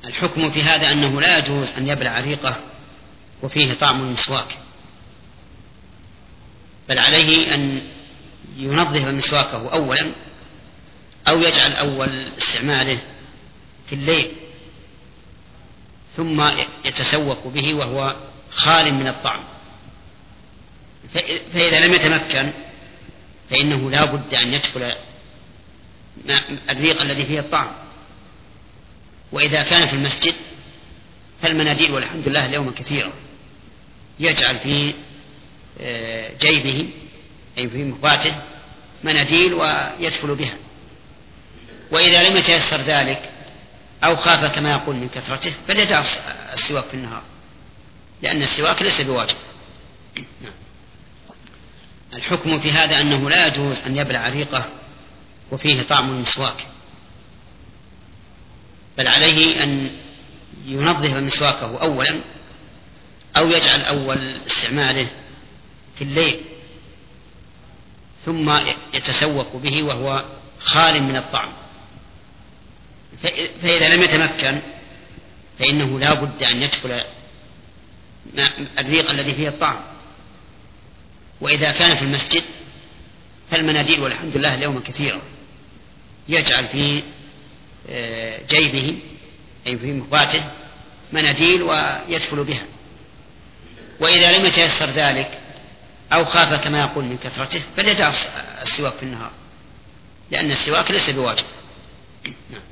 الحكم في هذا أنه لا يجوز أن يبلع ريقه وفيه طعم المسواك، بل عليه أن ينظف مسواكه أولا، أو يجعل أول استعماله في الليل ثم يتسوق به وهو خال من الطعم. فإذا لم يتمكن فإنه لا بد أن يدخل الريق الذي فيه الطعم. وإذا كان في المسجد فالمناديل والحمد لله اليوم كثيرة، يجعل في جيبه أي في مفاته مناديل ويدخل بها. وإذا لم يتيسر ذلك أو خاف كما يقول من كثرته فليدع السواك في النهار، لأن السواك ليس بواجب. الحكم في هذا أنه لا يجوز أن يبلع ريقه وفيه طعم المسواك، بل عليه أن ينظف مسواكه أولا، أو يجعل أول استعماله في الليل ثم يتسوق به وهو خال من الطعم. فإذا لم يتمكن فإنه لا بد أن يدخل الريق الذي فيه الطعم. وإذا كان في المسجد فالمناديل والحمد لله اليوم كثيرة، يجعل في جيبه أي في مفاته مناديل ويدخل بها. وإذا لم يتيسر ذلك أو خاف كما يقول من كثرته فليدع السواك في النهار، لأن السواك ليس بواجب.